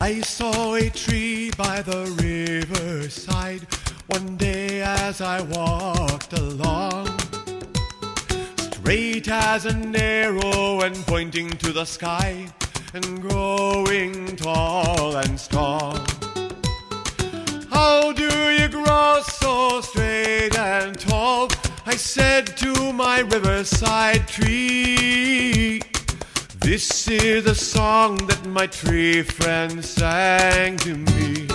I saw a tree by the riverside one day as I walked along, straight as an arrow and pointing to the sky and growing tall and strong. How do you grow so straight and tall? I said to my riverside tree. This is the song that my tree friend sang to me.